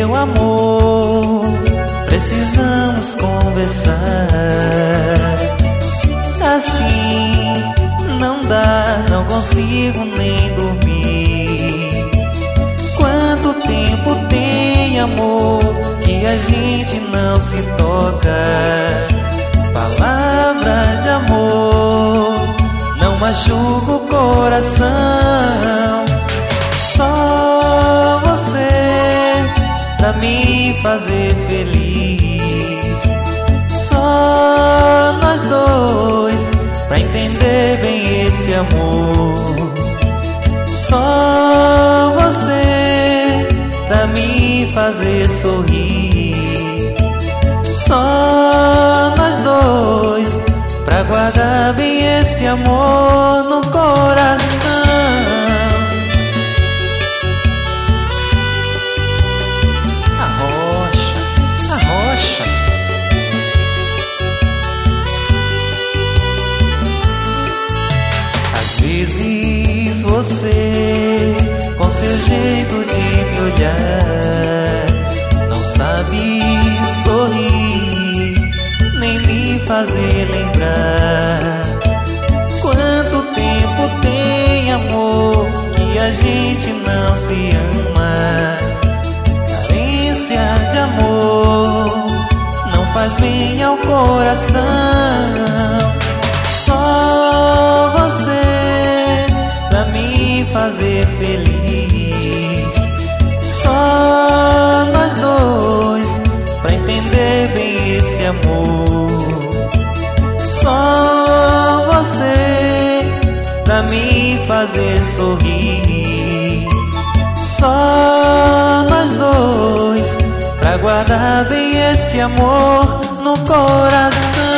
meu amor, precisamos conversar. Assim não dá, não consigo nem dormir. Quanto tempo tem, amor, que a gente não se toca? Palavras de amor não machuca o coração. Só você pra me fazer feliz. Só nós dois pra entender bem esse amor. Só você pra me fazer sorrir. Só nós dois pra guardar bem esse amor no coração. Arrocha. Às vezes você, com seu jeito de me olhar, não sabe sorrir, nem me fazer lembrar. Quanto tempo tem, amor, que a gente não se ama? Carência de amor não faz bem ao coração. Só você pra me fazer feliz. Só nós dois pra entender bem esse amor. Só você pra me fazer sorrir. Só nós dois pra guardar bem esse amor no coração.